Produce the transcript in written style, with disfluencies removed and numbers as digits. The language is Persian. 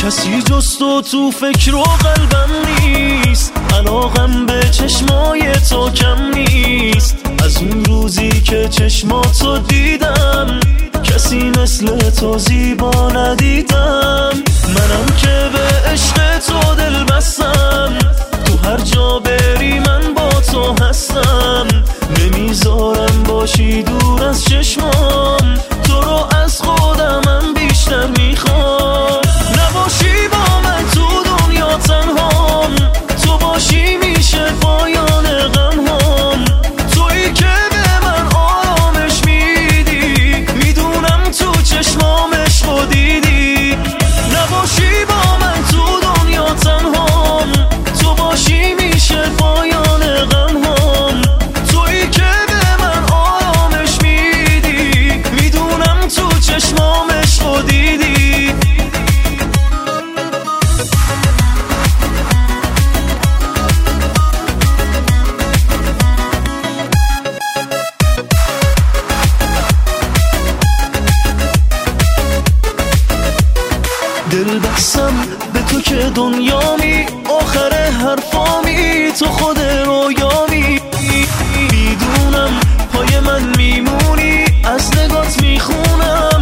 کسی جز تو فکر و قلبم نیست، علاقم به چشمای تو کم نیست. از اون روزی که چشماتو دیدم کسی مثل تو زیبا ندیدم. منم که به عشق تو دل بستم، تو هر جا بری من با تو هستم. نمیذارم باشی دور از چشمام، تو رو از خودمم بیشتر میخوام. نباشی با من تو دنیا تنهام، تو باشی میشه پایان غمهام. تویی که به من آرامش میدی، میدونم تو چشمام عشقو دیدی. نباشی با من تو دنیا تنهام، تو باشی میشه پایان غمهام. تویی که به من آرامش میدی، میدونم تو چشمام عشقو دیدی. دل بستم به تو که دنیامی، آخر حرفامی تو خود رویامی. میدونم پای من میمونی، از نگات میخونم